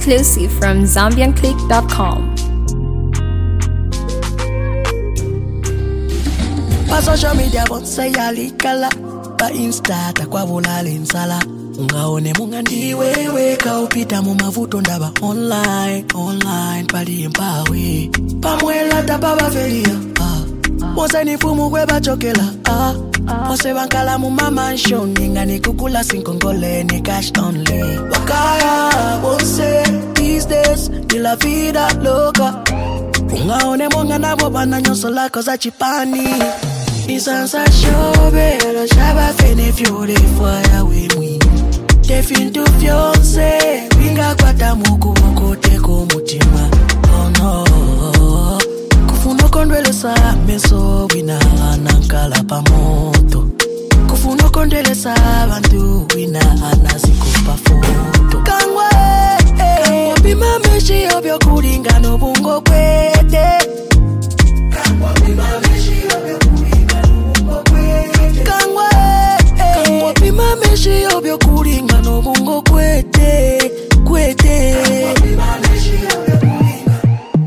Exclusive from ZambianClick.com. Pa social media bonse yalikala, pa Insta takwabula linsala. Ungaone munga ndiwewe kaupita mu mavuto ndaba online pali mpawe. Pamwela tapaba felia, Mose ni fumu kwe bachokela, Mose bankala mu mansion, ninga ni kukula sinkongole ni cash only. Wakaya bonse, these days, ni la vida loca. Ungaone munga nabo bana nyoso lako za chipani. Isansa shobe, alo shaba fene fiore fire we mwi. Definto fiance, winga kwata muku kote ko mutima. Oh no, kufuno kondwele sa meso wina anankala pa moto. Kufuno kondwele sa bantu wina anaziko pa foto. Kangwa bima meshi obyo kuringa no bungo kwete. Kangwa bima meshi obyo kuringa no bungo kwete. Kangwa bima meshi obyo kuringa no bungo kwete. Kangwa bima meshi obyo kuringa.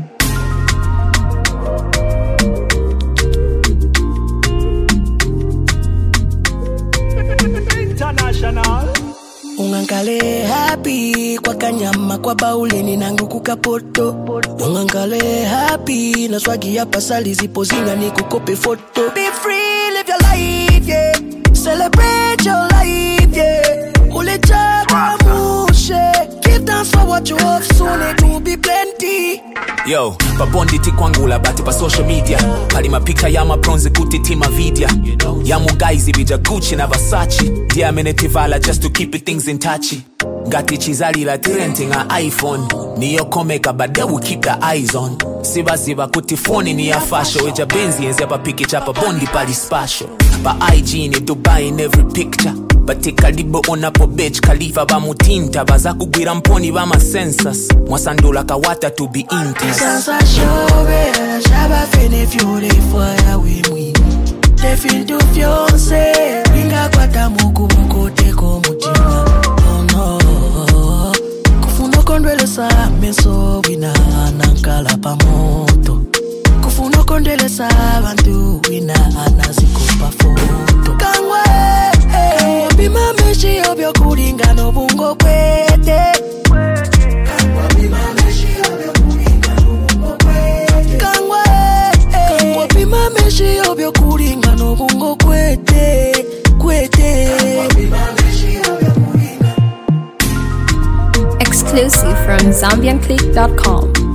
International. Ungankale happy kwa kanyama kwa bauleni nangu kukapoto. Ungankale happy na swagi ya pasali zipo zinga ni kukope foto. Be free, live your life, yeah. Celebrate your life, yeah. Ule chaka mushe. Give thanks for what you have, soon it will be plenty. Yo, babonditi kwangula bati pa social media. Pali mapika ya mabronze kutitima vidya. Ya mugaizi bija Gucci na Versace. Dia menetivala just to keep it things in touchy. Gati chizali la renting a iPhone. Niyo komeka but they will keep the eyes on. Siba kutifoni ni ya fasho. Weja benzi enzi hapa piki chapa bondi pali spasho. Pa IG ni Dubai in every picture. Bati kalibo onapo bitch Khalifa ba mutinta. Baza kugwira mponi ba ma census. Mwasandula kawata to be intis. Sansa shobe, shaba fene fiore fire we mwi. Definto fiance, winga kwata muku kote ko mutima. Oh no, kufuno kondwele sa meso wina anankala pa moto. Kufuno kondwele sa bantu wina anaziko pa foto. Kangwa bima meshi obyo kuringa no bungo kwete. Kangwa bima meshi obyo kuringa no bungo kwete. Kangwa bima meshi obyo kuringa no bungo kwete. Kangwa bima meshi obyo kuringa. Exclusive from ZambianClick.com.